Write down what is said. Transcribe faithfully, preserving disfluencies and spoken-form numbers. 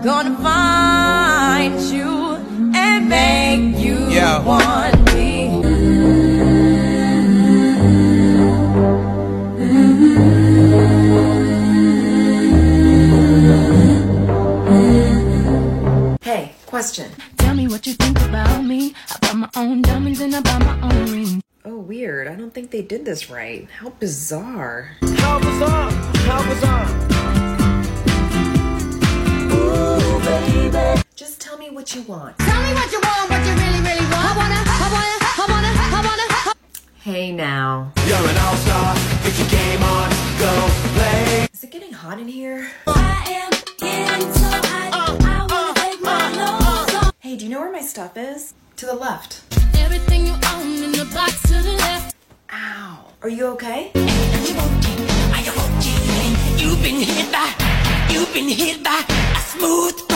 gonna find you and make you yeah. want me. Hey, question. Tell me what you think about me. I buy my own diamonds and I buy my own ring. Oh, weird. I don't think they did this right. How bizarre. How bizarre? How bizarre? Ooh, baby. Just tell me what you want. Tell me what you want, what you really, really want. I wanna, I wanna, I wanna, I wanna. Hey now. You're an all-star. Get your game on. Go play. Is it getting hot in here? I am getting so hot. I wanna take my clothes off. Hey, do you know where my stuff is? To the left. Everything you own in the box to the left. Ow. Are you okay? Are you okay? Are you okay? You've been hit by, you've been hit by a smooth